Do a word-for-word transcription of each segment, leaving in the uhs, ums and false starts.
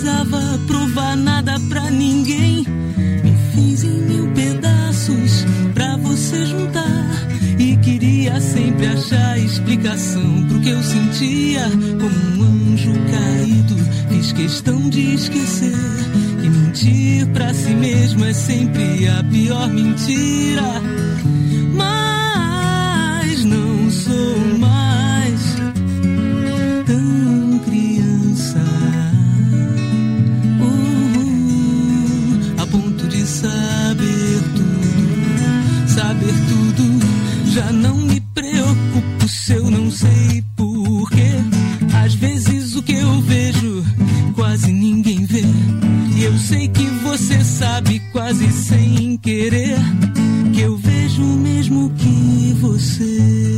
precisava provar nada pra ninguém. Me fiz em mil pedaços pra você juntar. E queria sempre achar explicação pro que eu sentia. Como um anjo caído, fiz questão de esquecer que mentir pra si mesmo é sempre a pior mentira. Mas não sou mais tão criança, uh, a ponto de saber tudo, saber tudo. Já não me preocupo se eu não sei porquê. Às vezes o que eu vejo quase ninguém vê. E eu sei que você sabe quase sem querer que eu vejo o mesmo que você.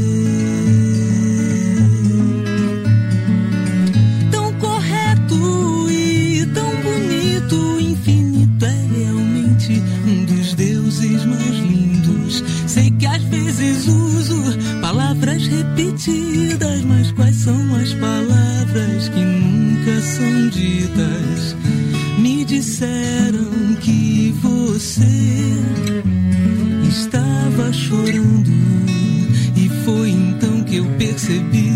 Tão correto e tão bonito, infinito é realmente um dos deuses mais lindos. Sei que às vezes uso palavras repetidas, mas quais são as palavras que nunca são ditas? Me disseram que você estava chorando e foi então que eu percebi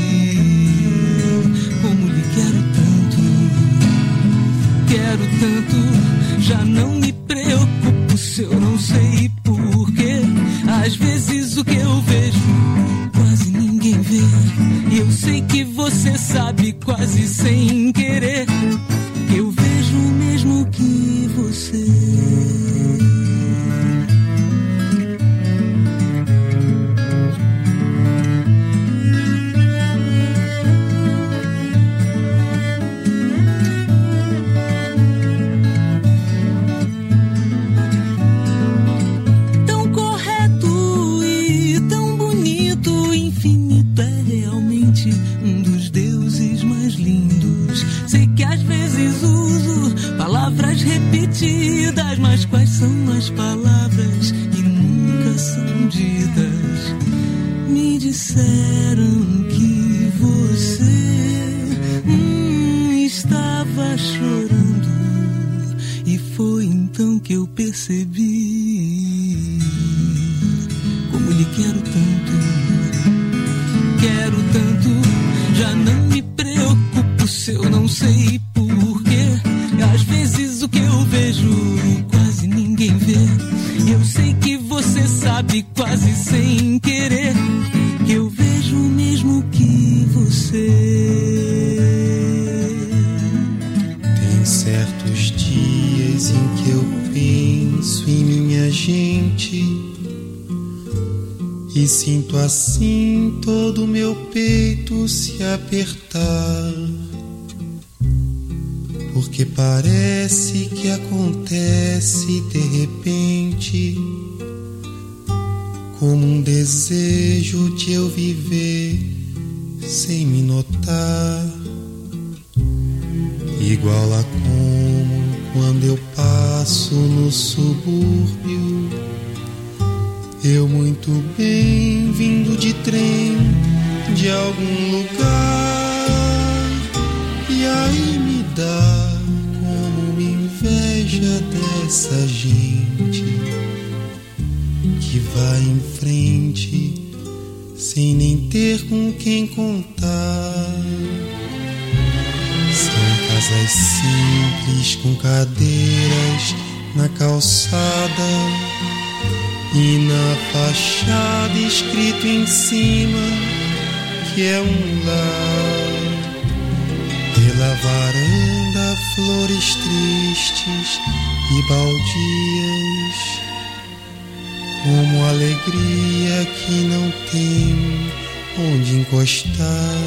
como lhe quero tanto, quero tanto. Já não me preocupo se eu não sei porquê. Às vezes o que eu vejo quase ninguém vê. E eu sei que você sabe quase sem querer que eu vejo o mesmo que você. Um dos deuses mais lindos. Sei que às vezes uso palavras repetidas, mas quais são as palavras que nunca são ditas? Me disseram que você hum, estava chorando e foi então que eu percebi como lhe quero tanto. Quero tanto, já não me preocupo se eu não sei porquê. Às vezes o que eu vejo quase ninguém vê. Eu sei que você sabe quase sem querer que eu vejo o mesmo que você. Tem certos dias em que eu penso em minha gente e sinto assim todo o meu peito se apertar, porque parece que acontece de repente, como um desejo de eu viver sem me notar, igual a como quando eu passo no subúrbio, eu muito bem vindo de trem de algum lugar, e aí me dá como uma inveja dessa gente que vai em frente sem nem ter com quem contar. São casas simples com cadeiras na calçada e na fachada escrito em cima que é um lar. Pela varanda flores tristes e baldias, como alegria que não tem onde encostar.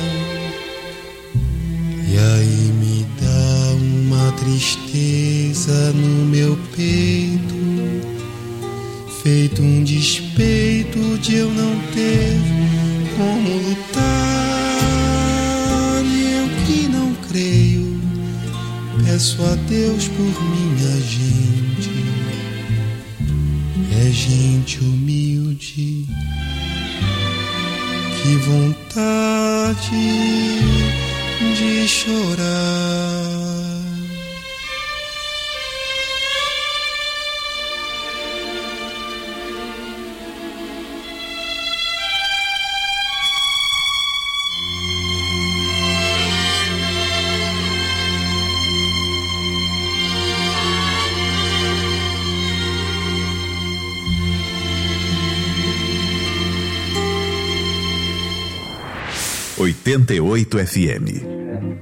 E aí me dá uma tristeza no meu peito, feito um despeito de eu não ter como lutar. E eu que não creio, peço a Deus por minha gente. É gente humilde, que vontade de chorar. oitenta e oito F M.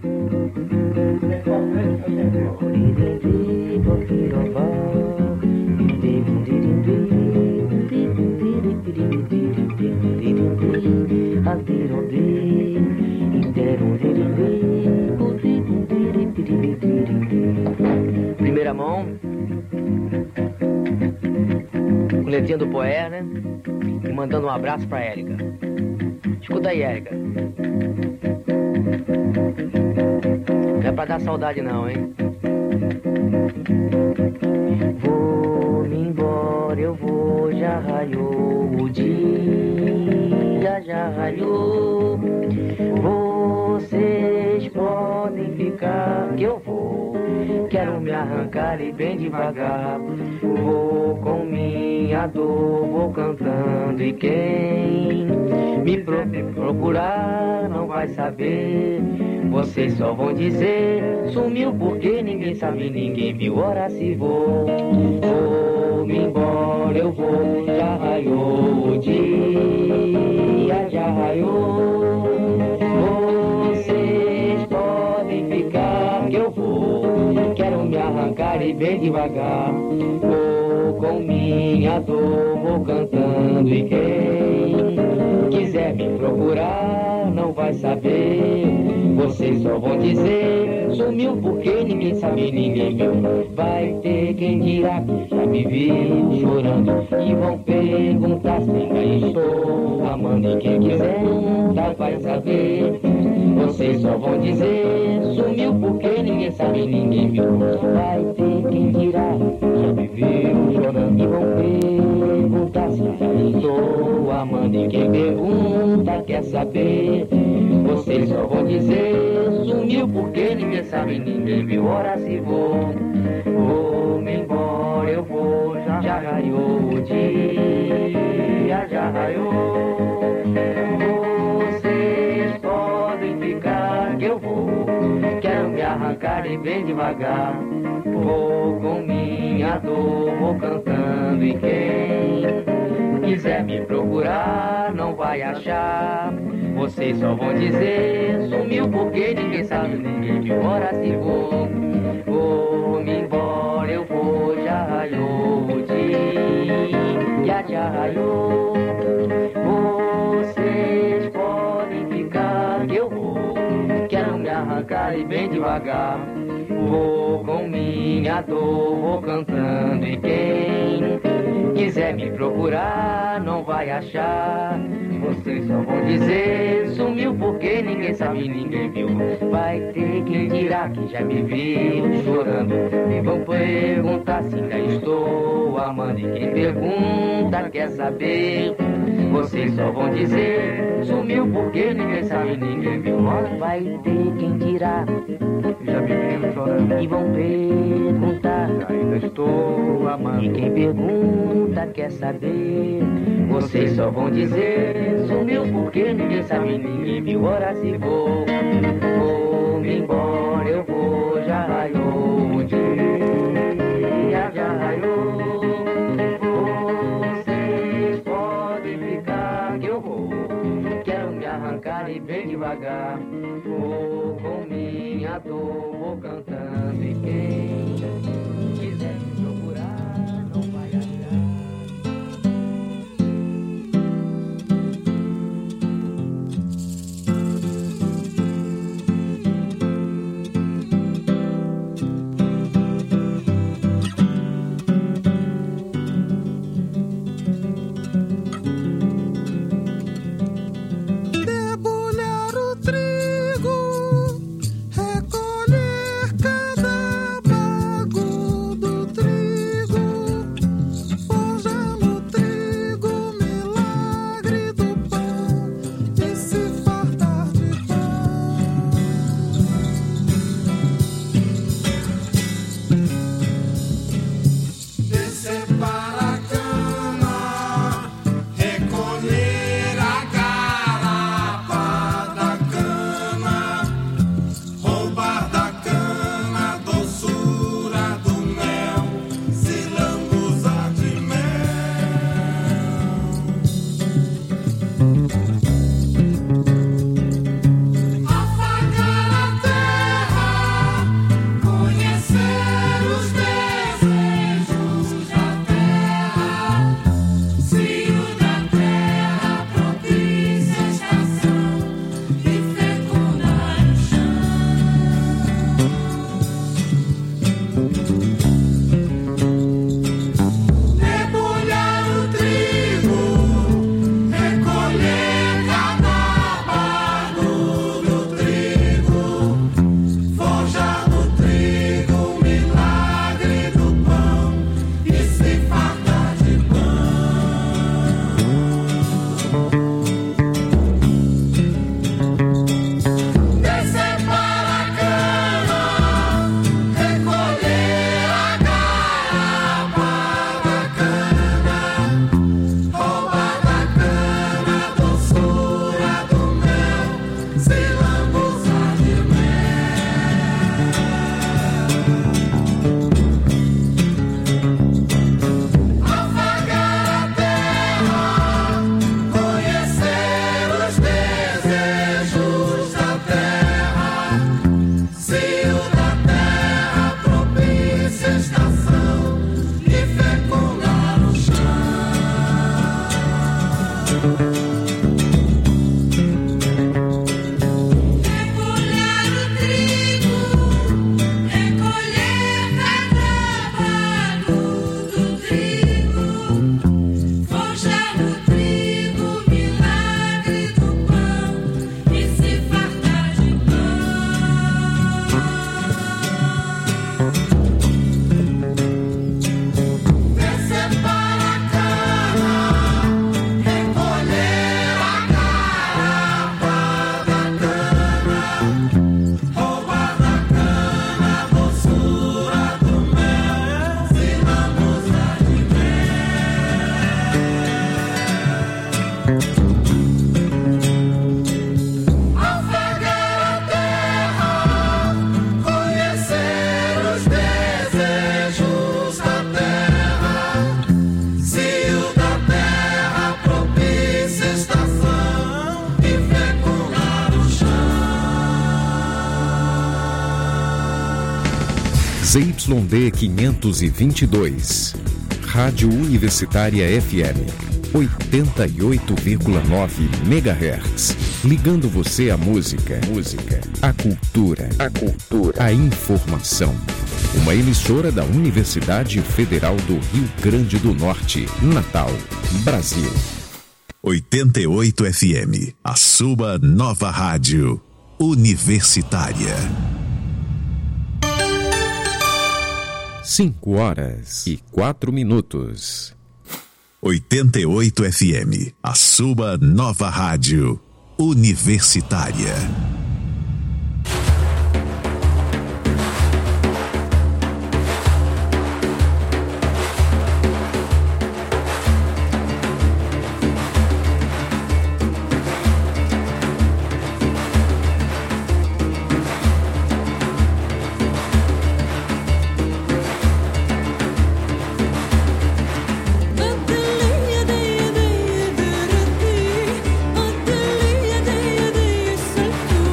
Primeira mão, com letrinha do Poé, né? E mandando um abraço pra Érica. Escuta aí, Érica. Não é pra dar saudade não, hein? Vou-me embora, eu vou, já raiou o dia, já raiou. Vocês podem ficar que eu vou, quero me arrancar e bem devagar. Vou com minha dor, vou cantando e quem me pro- procurar não vai saber. Vocês só vão dizer, sumiu porque ninguém sabe, ninguém viu, ora se vou. Vou-me embora, eu vou, já raiou o dia, já raiou. Vocês podem ficar que eu vou, quero me arrancar e bem devagar. Vou com minha dor, vou cantando e quem quiser me procurar não vai saber. Vocês só vão dizer, sumiu porque ninguém sabe, ninguém viu. Vai ter quem dirá que já me viu chorando e vão perguntar se ainda estou amando. E quem quiser não vai saber. Vocês só vão dizer, sumiu porque ninguém sabe, ninguém viu. Vai ter quem dirá que já me viu chorando e vão perguntar se ainda estou amando. E quem pergunta quer saber. Vocês só vão dizer, sumiu porque ninguém sabe, ninguém viu, ora se vou. Vou-me embora, eu vou, já, já raiou o dia, já raiou. Vocês podem ficar que eu vou, quero me arrancar e bem devagar. Vou com minha dor, vou cantando e quem quiser me procurar não vai achar. Vocês só vão dizer, sumiu porque ninguém sabe, ninguém viu, ora se vou. Vou-me embora, eu vou, já raiou o dia, já raiou. Vocês podem ficar que eu vou, quero me arrancar e bem devagar. Vou com minha dor, vou cantando e quem quiser me procurar não vai achar. Vocês só vão dizer, sumiu porque ninguém sabe, ninguém viu. Vai ter quem dirá que já me viu chorando e vão perguntar se ainda estou amando. E quem pergunta quer saber. Vocês só vão dizer, sumiu porque ninguém sabe, ninguém viu. Vai ter quem dirá que já me viu chorando e vão perguntar se ainda estou amando. E quem pergunta quer saber. Vocês só vão dizer, sumiu porque ninguém sabe, ninguém viu, ora se vou. Vou-me embora, eu vou, já raiou o dia, já raiou. Vocês podem ficar que eu vou, quero me arrancar e bem devagar. Vou com minha dor, vou cantando e quem quiser me procurar não vai achar. Recolher cada bago do trigo. Z Y D quinhentos e vinte e dois, Rádio Universitária F M, oitenta e oito vírgula nove megahertz, ligando você à música, música, à cultura, a cultura, à informação. Uma emissora da Universidade Federal do Rio Grande do Norte, Natal, Brasil. oitenta e oito F M, a sua nova rádio universitária. Cinco horas e quatro minutos. oitenta e oito F M, a sua nova rádio universitária. Salto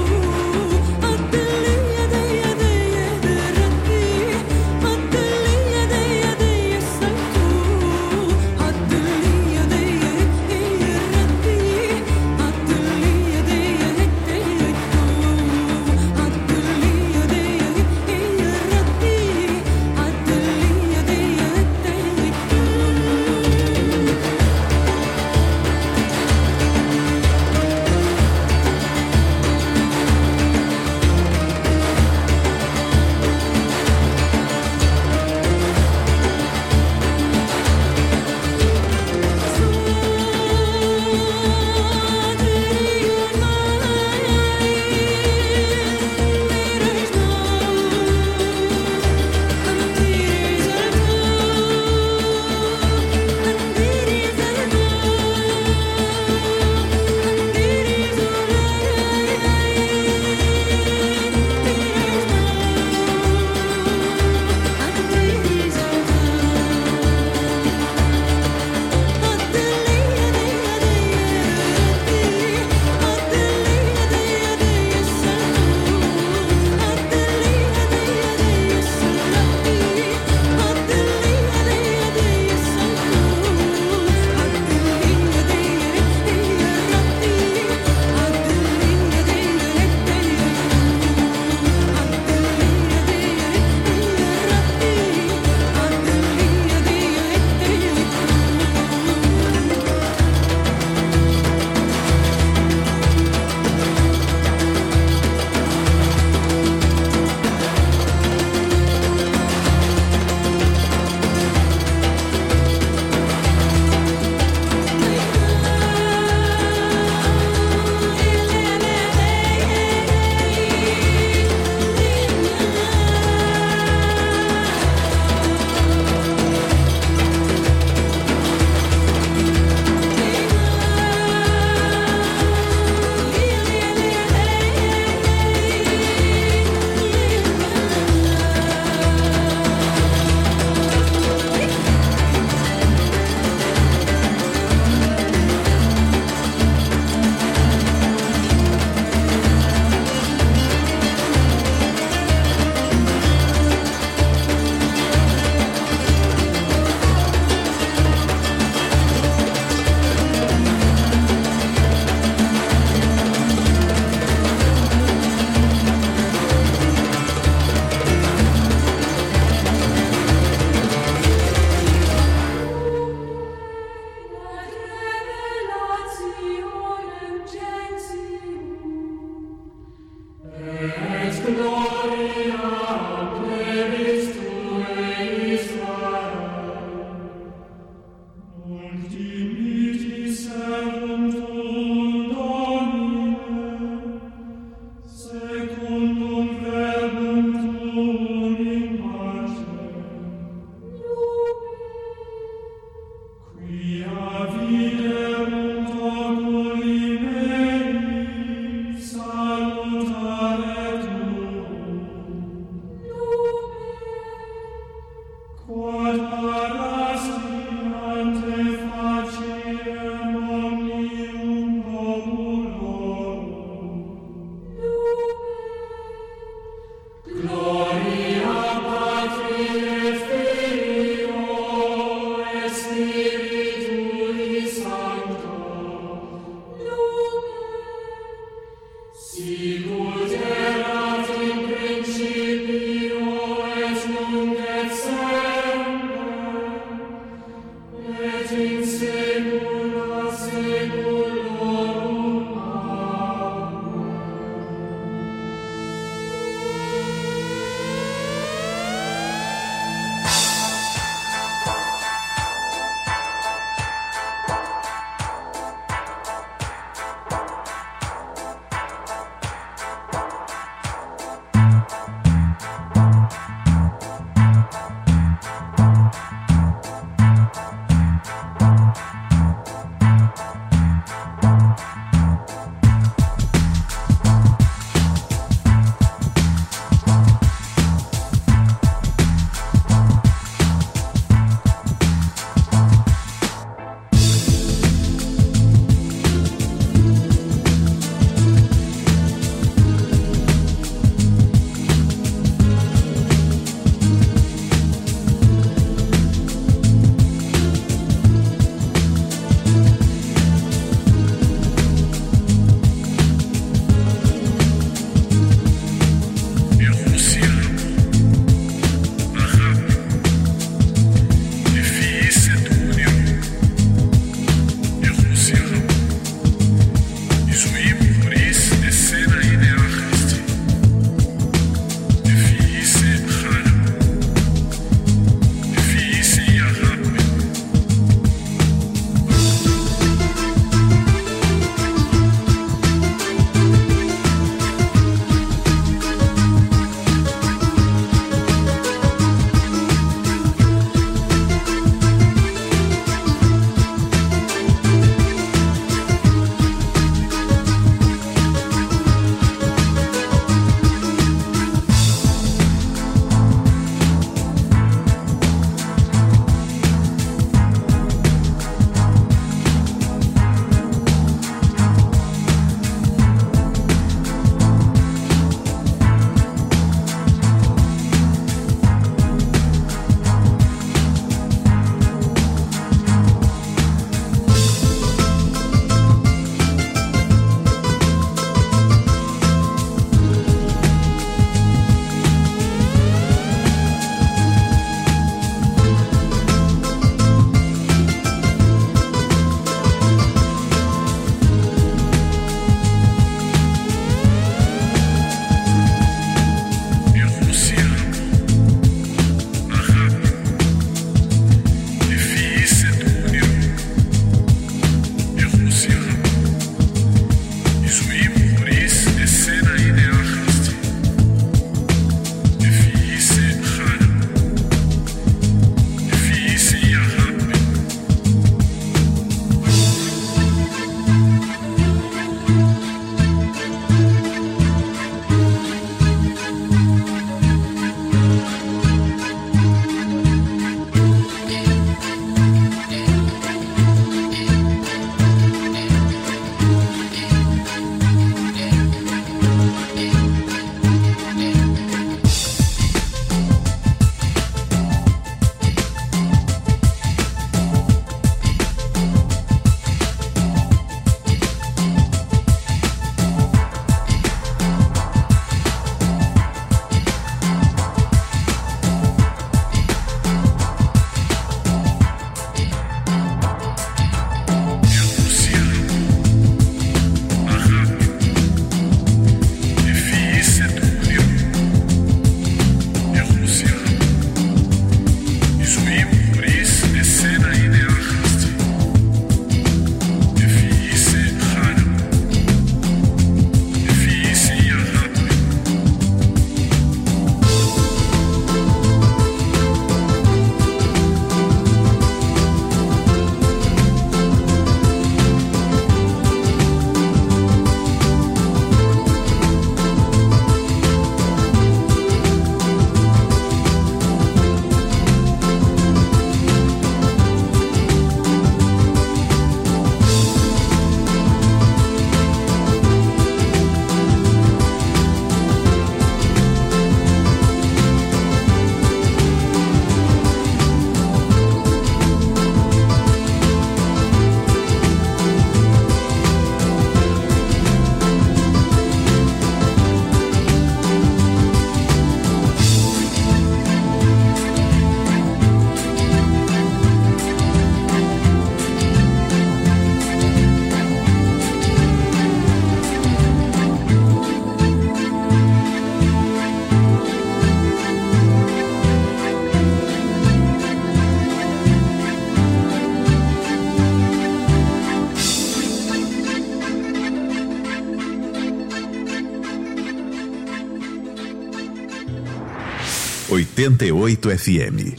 oitenta e oito F M.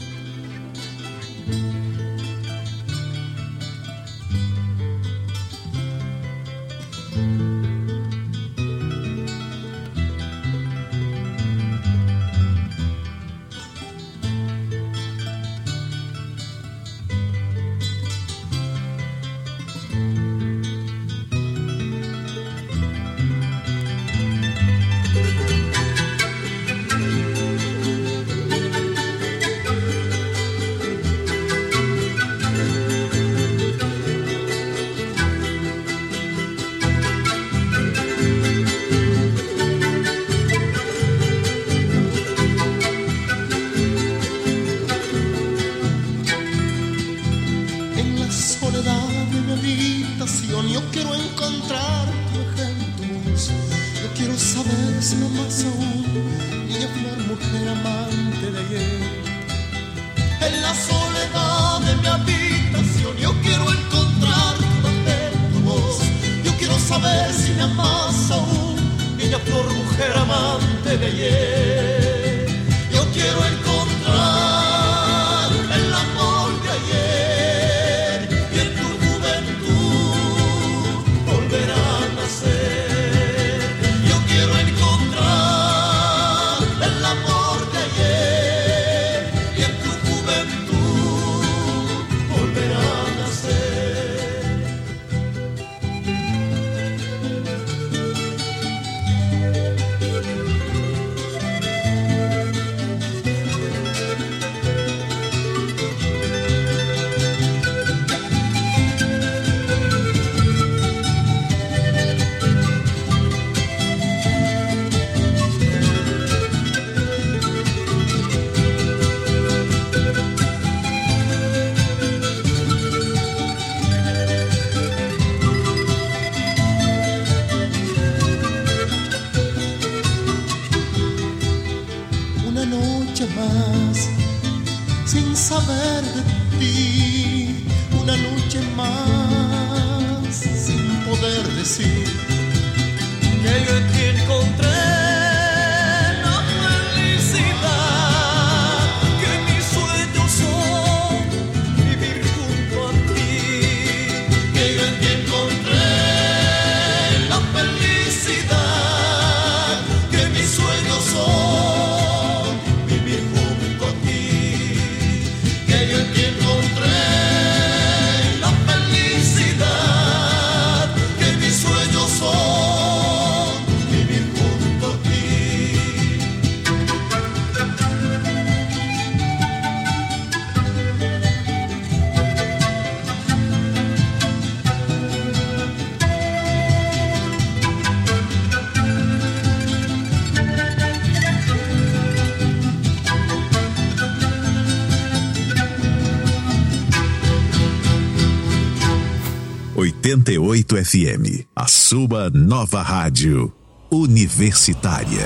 oitenta e oito F M, a sua nova rádio universitária.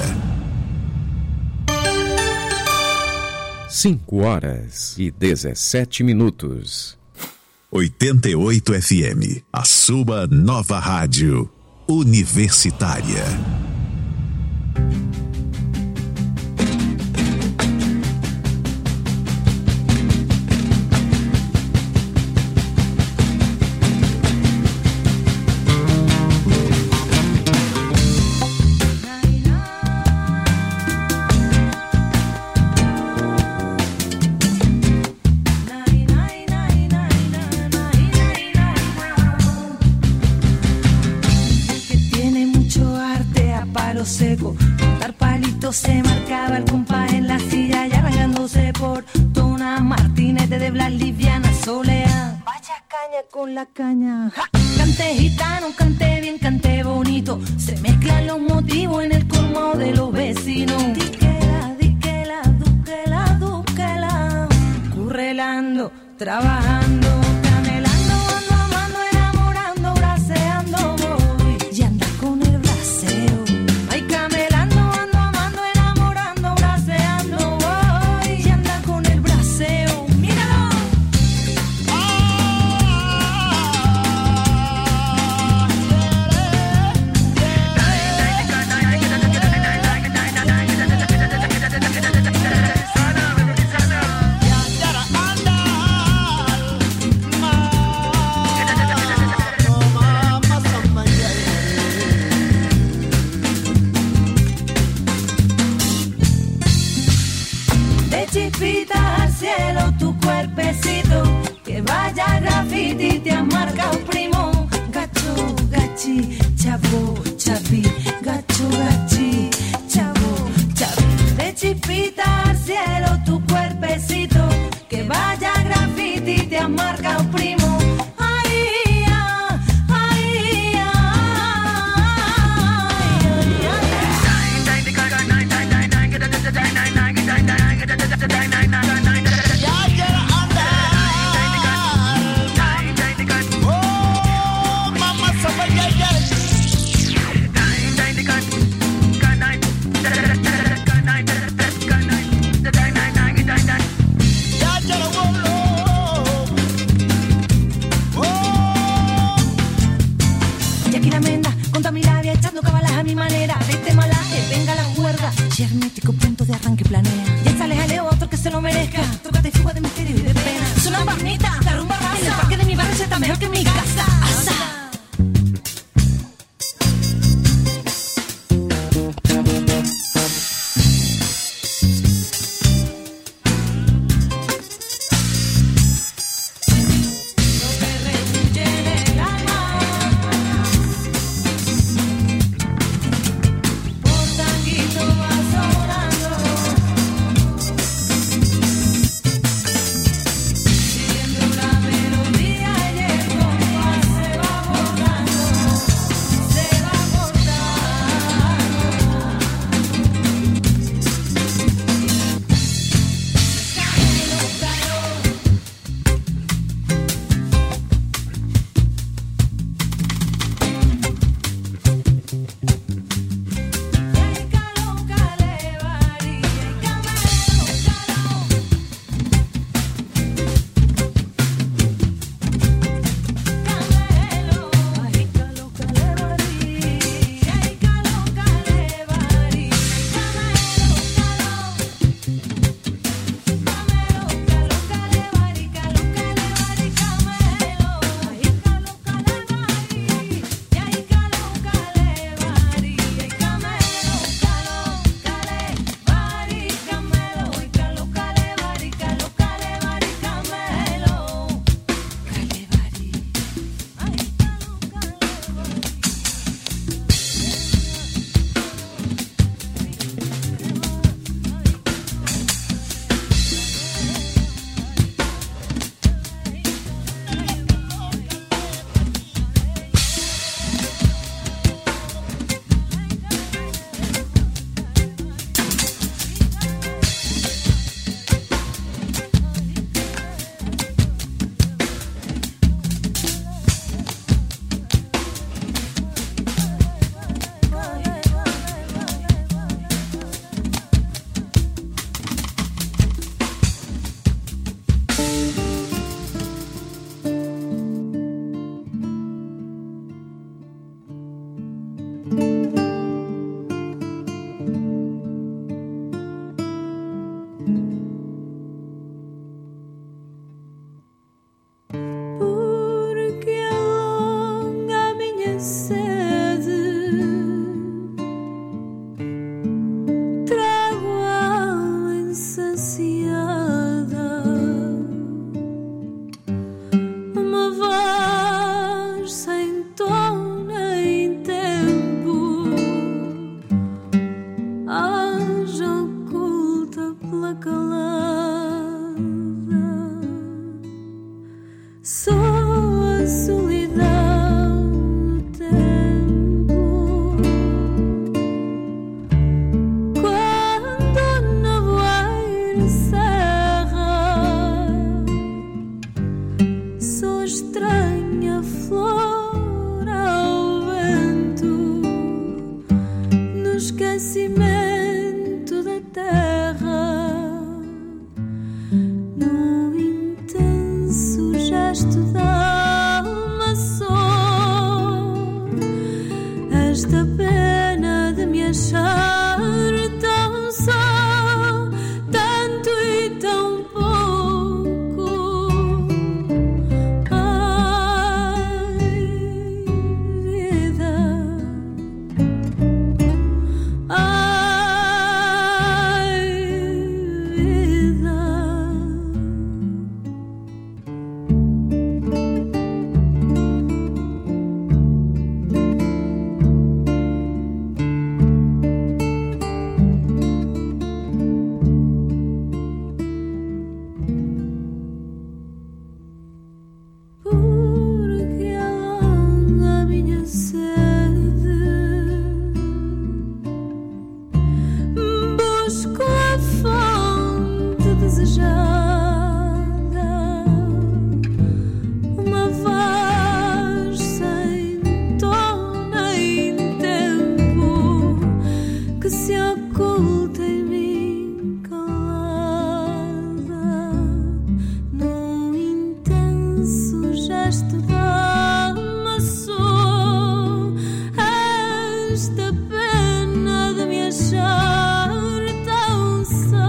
Cinco horas e dezessete minutos. oitenta e oito F M, a sua nova rádio universitária. Seco, dar palitos se marcaba el compás en la silla y arrancándose por Tona Martínez de Blas Liviana Soleá. Vaya caña con la caña. ¡Ja! Cante gitano, cante bien, cante bonito. Se mezclan los motivos en el colmo de los vecinos. Diquela, diquela, duquela, duquela. Currelando, trabajando. planea. Y échale jaleo a otro que se lo merezca. Tócate fuga de misterio y de pena. Es una barnita, la rumba raza. En el parque de mi barrio se está mejor que en mi casa. ¡Asa! Esta pena de me achar tão só.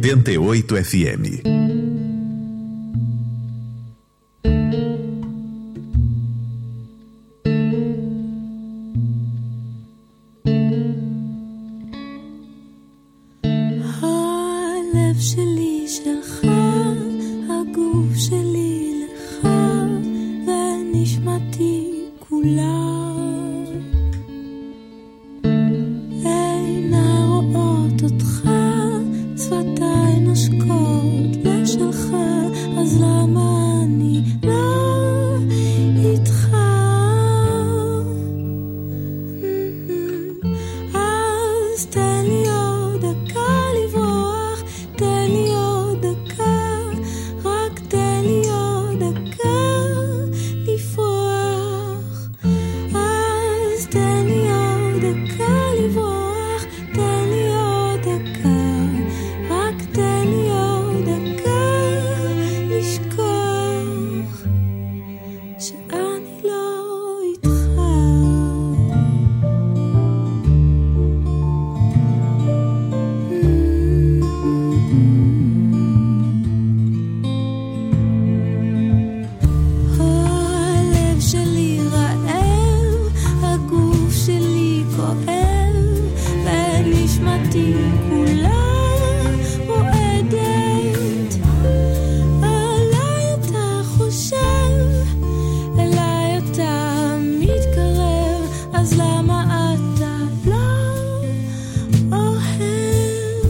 oitenta e oito F M. הלב שלי שלך, הגוף שלי לך, ונשמתי כולה אינה רואות אותך, שפתיי נושקות לשלך, אז למה אני לא איתך? אז תן לי עוד דקה לברוח, תן לי עוד דקה, רק תן לי עוד דקה לפרוח. אז תן לי עוד דקה לברוח, תן לי עוד דקה, רק תן לי עוד דקה לשכוח שאני לא איתך. הלב שלי רעב, הגוף שלי כואב, ונשמתי כולה רועדת. עליי אתה חושב, אליי אתה מתקרב, אז למה אתה לא אוהב?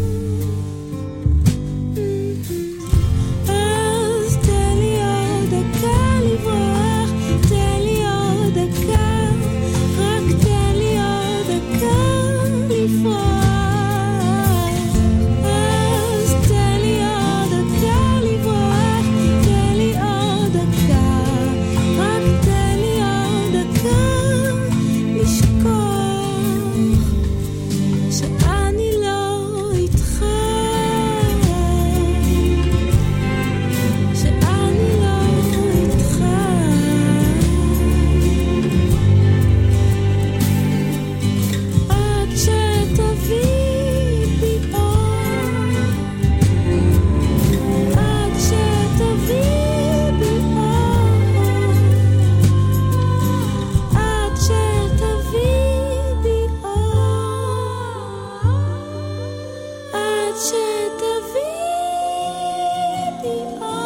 אז תן לי עוד דקה לברוח, תן לי עוד דקה, רק תן לי עוד דקה לפרוח. אז תן לי עוד דקה לברוח, תן לי עוד דקה, רק תן לי עוד דקה לשכוח שאני לא איתך, שאני לא איתך. עד שתביא בי אור, עד שתביא בי אור, עד שתביא בי אור, עד שתביא בי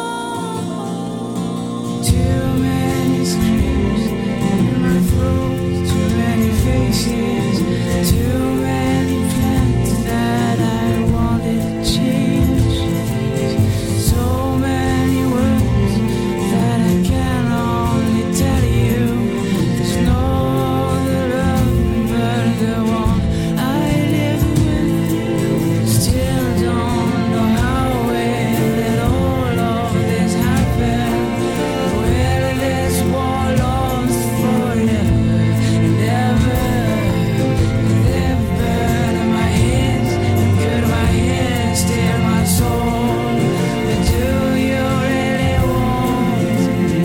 אור. Too many screams in my throat, too many faces, too many plans that I wanted to change, so many words that I can only tell you. There's no other love but the one I live with. Still don't know how well that all of this happened. Will this war last forever and ever and ever? In my hands and could my hands steal my soul? But do you really want to?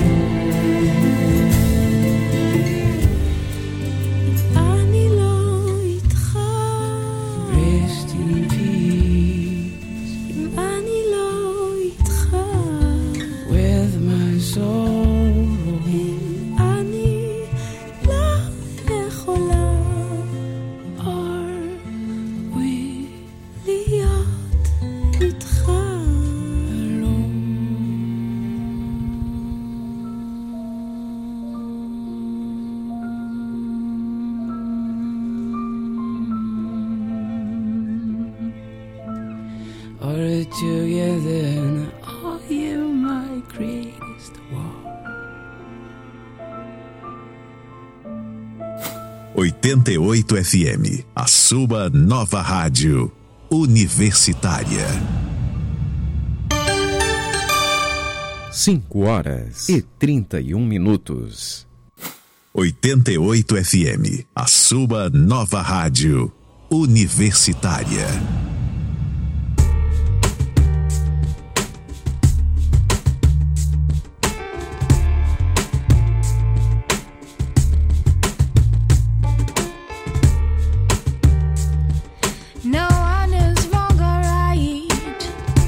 אני לא איתך. Rest in peace. אני לא איתך. With my soul. אני לא יכולה. Are we להיות איתך? Are together and are you my greatest war? oitenta e oito F M, a sua nova rádio universitária. Cinco horas e trinta e um minutos. oitenta e oito F M, a sua nova rádio universitária. No one is wrong or right.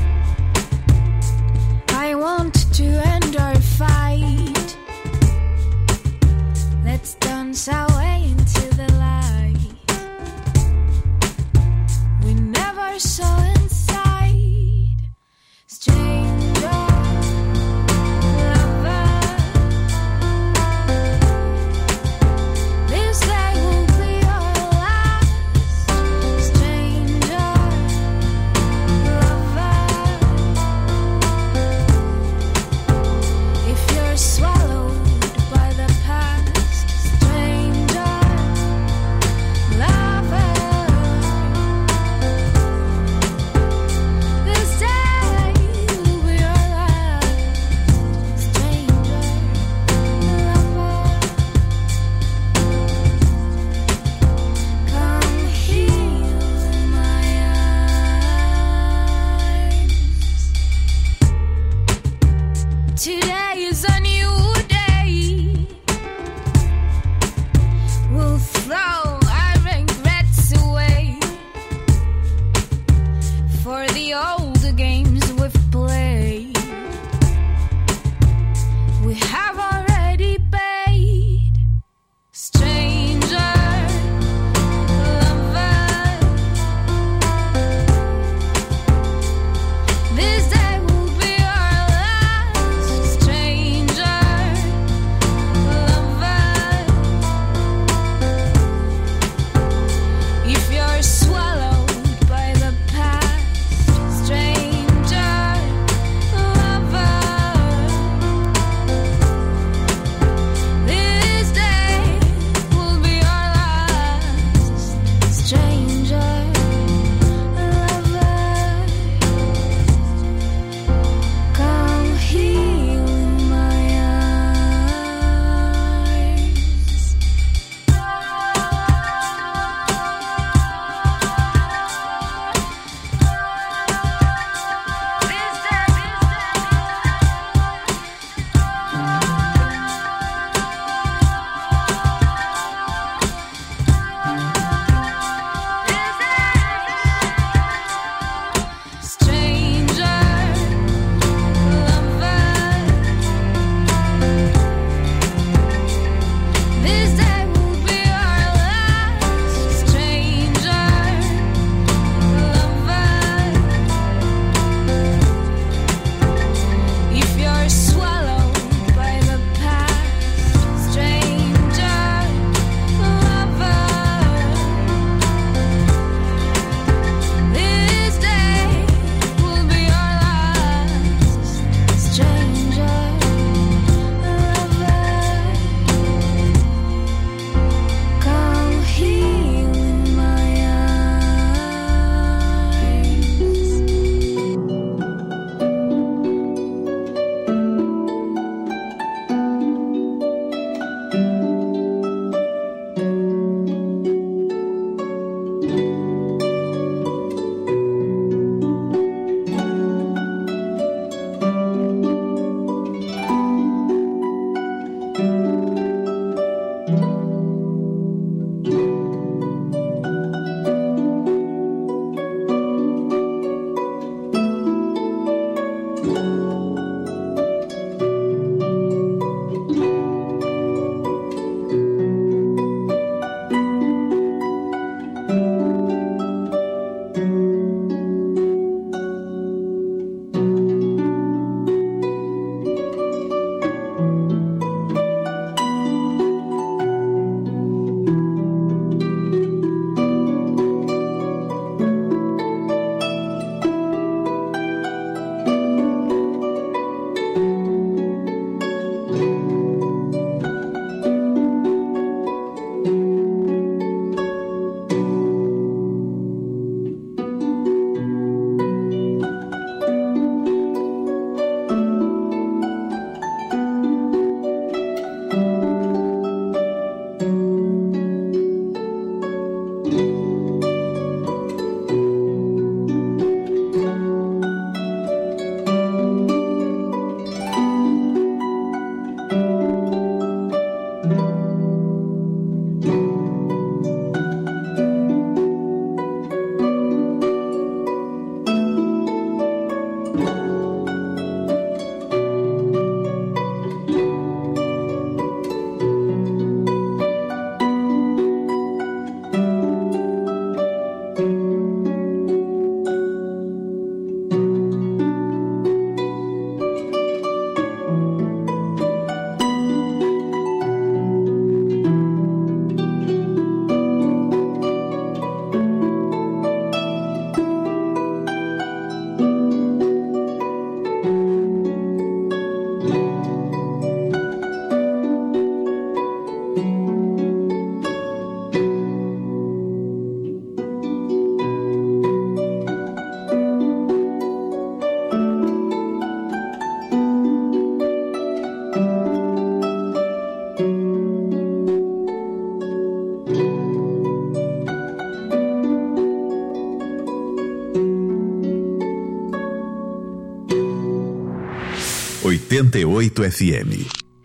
oitenta e oito F M.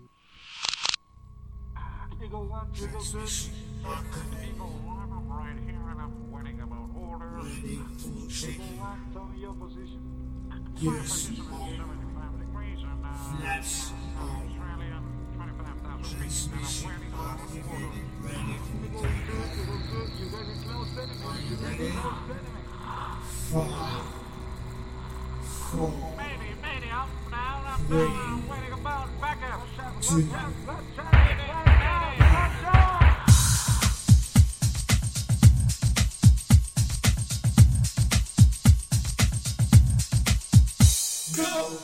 Yes. Four, four, three, two, go!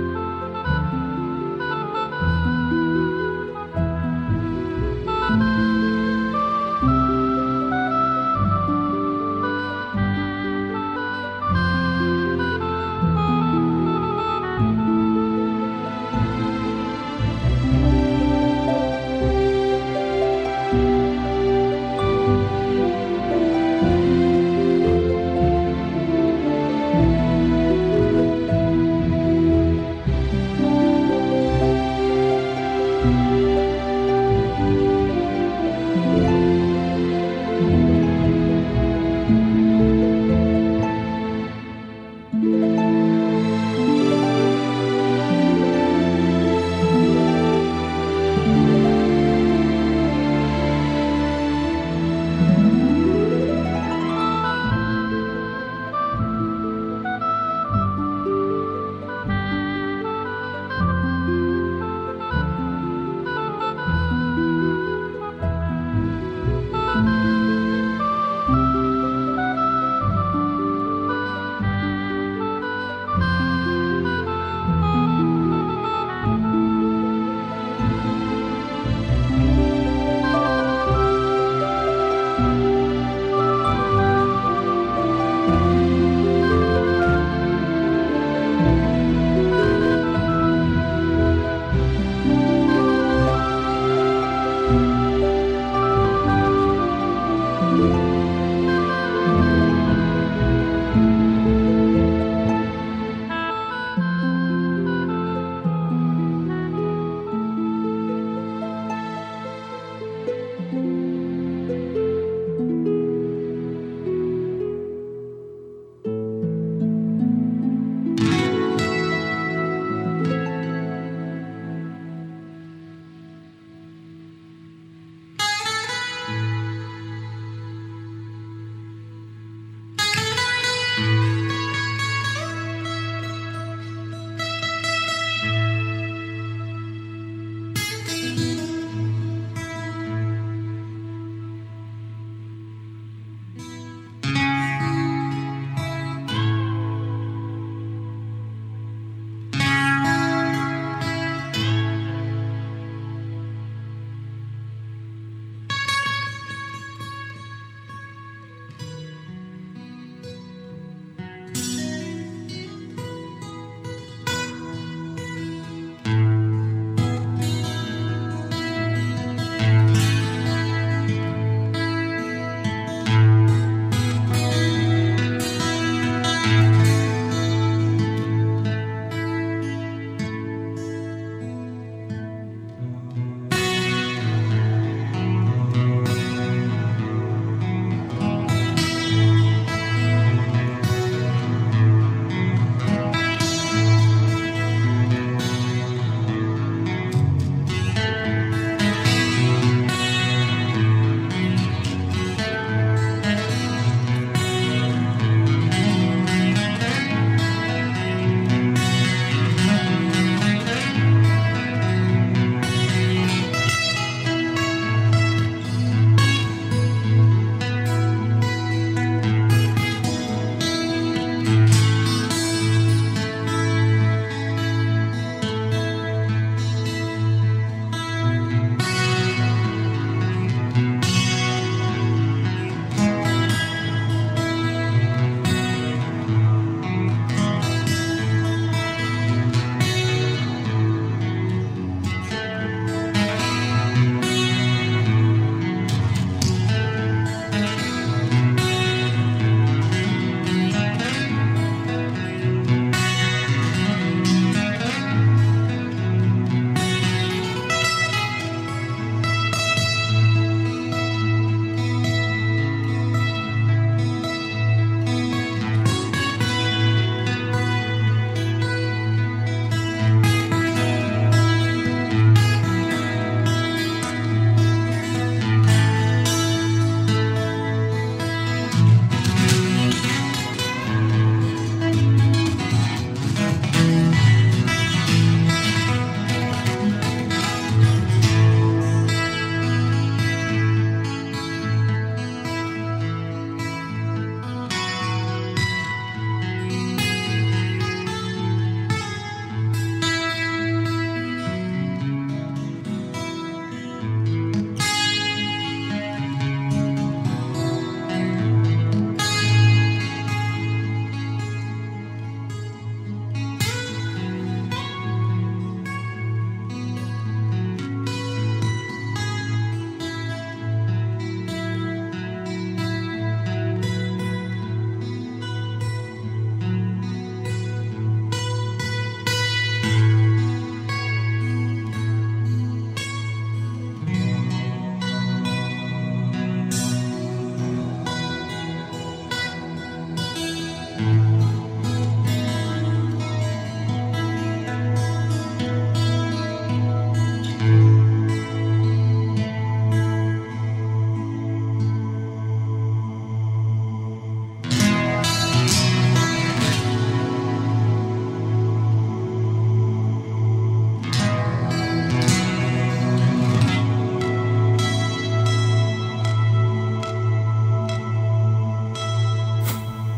Thank you.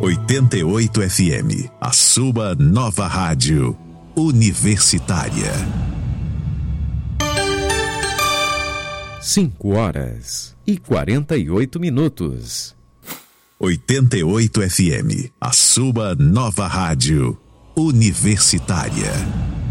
oitenta e oito F M, a sua nova rádio universitária. Cinco horas e quarenta e oito minutos. oitenta e oito F M, a sua nova rádio universitária.